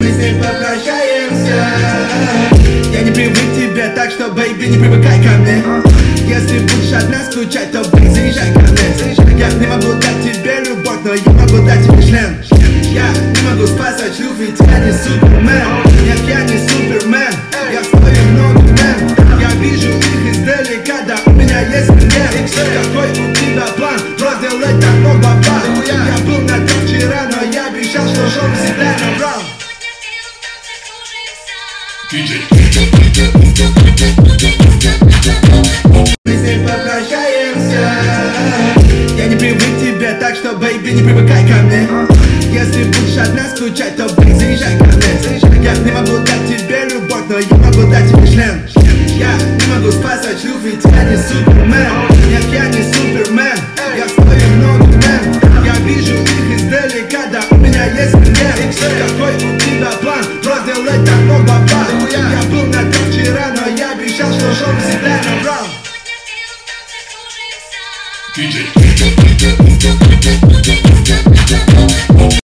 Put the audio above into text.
Мы с ней попрощаемся. Я не привык к тебе, так что, бэйби, не привыкай ко мне. Если будешь одна скучать, то, бэй, заезжай ко мне. Я не могу дать тебе любовь, но я могу дать тебе член. Я не могу спасать шлюх, ведь я не супермен. Нет, я не супермен, я стою много мен. Я вижу их издалека, да у меня есть клиент. Какой у тебя план? Просто сделать так много бабла. Я был на том вчера, но я обещал, что шоу всегда набрал. Мы с ней попрощаемся. Я не привык к тебе, так что, бэйби, не привыкай ко мне. Если будешь одна скучать, то, бэй, заезжай ко мне. Я не могу дать тебе любовь, но я могу дать тебе член. Я не могу спасать шлюх, ведь я не супермен. Нет, я не супермен, я стою много мен. Я вижу их издалека, да у меня есть клиент. Какой у тебя план? Просто сделать так много бабла. Я был на том вчера, но я обещал, что шоу всегда набрал. DJ